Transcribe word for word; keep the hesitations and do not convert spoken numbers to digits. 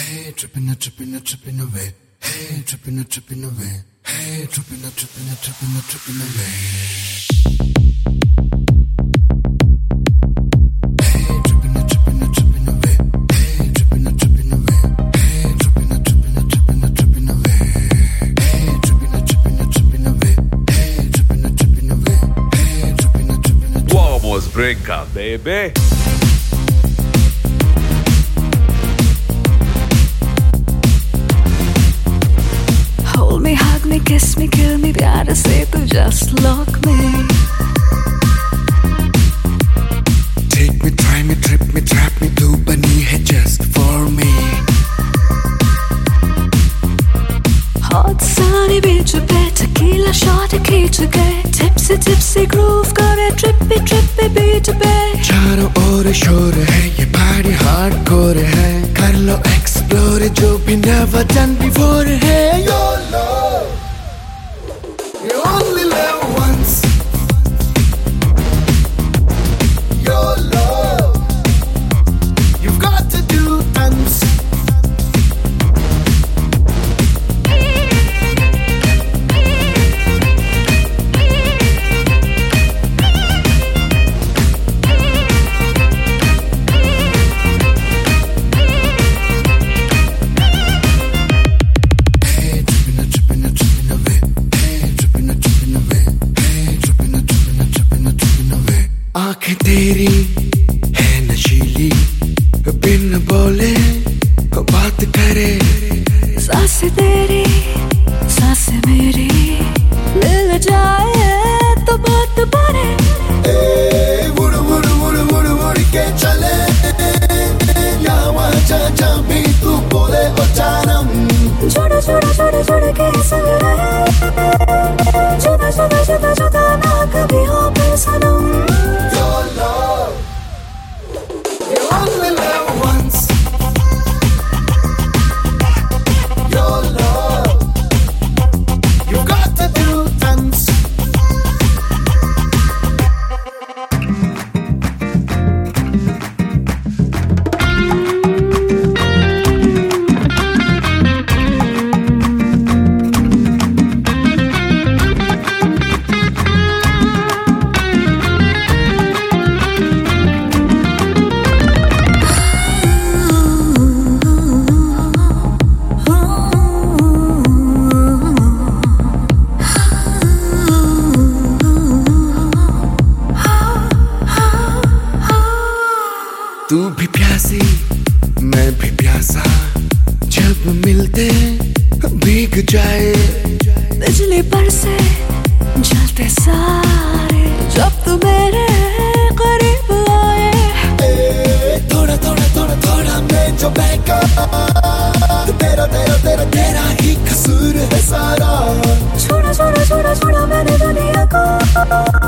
Hey, tripping, tripping, tripping away. Hey, tripping, tripping away. Hey, tripping, tripping, tripping, tripping away. Hey, tripping, tripping, tripping away. Hey, tripping, tripping away. Hey, tripping, tripping, tripping, tripping away. Hey, tripping, tripping, tripping away. Hey, tripping, tripping away. Hey, tripping, tripping. Vamos brincar, baby. Hold me, hug me, kiss me, kill me, प्यार से तू just lock me. Take me, try me, trip me, trap me, तू बनी है just for me. Hot sunny beach पे tequila shot खींच गए, tipsy tipsy groove करे trippy trippy beat पे. चारों ओर शोर है, ये party hardcore है, कर लो explore जो भी never done before है. Your love, you only live once. Your love, you've got to do tons. आँखें तेरी है नशीली, बिन बोले बात करे. सांसें तेरी सांसें मेरी, मिल जाए तो बात बने. ए उड़ उड़ उड़ उड़ उड़ के चले, यहाँ वहाँ जहाँ जहाँ भी तू बोले ओ जानम. जुड़ जुड़ जुड़ जुड़ के संग रहे, जुदा जुदा जुदा जुदा ना कभी हो फिर सनम. Your love, you only live once. Your love, you've got to do tons. तू भी प्यासी मैं भी प्यासा, जब मिलते भीग जाए. बिजली पर से जलते सारे, जब तू मेरे करीब आए. ए, थोड़ा थोड़ा थोड़ा थोड़ा मैं जो बहका, तेरा तेरा तेरा तेरा ही कसूर है सारा. छोड़ा छोड़ा छोड़ा छोड़ा मैंने दुनिया को.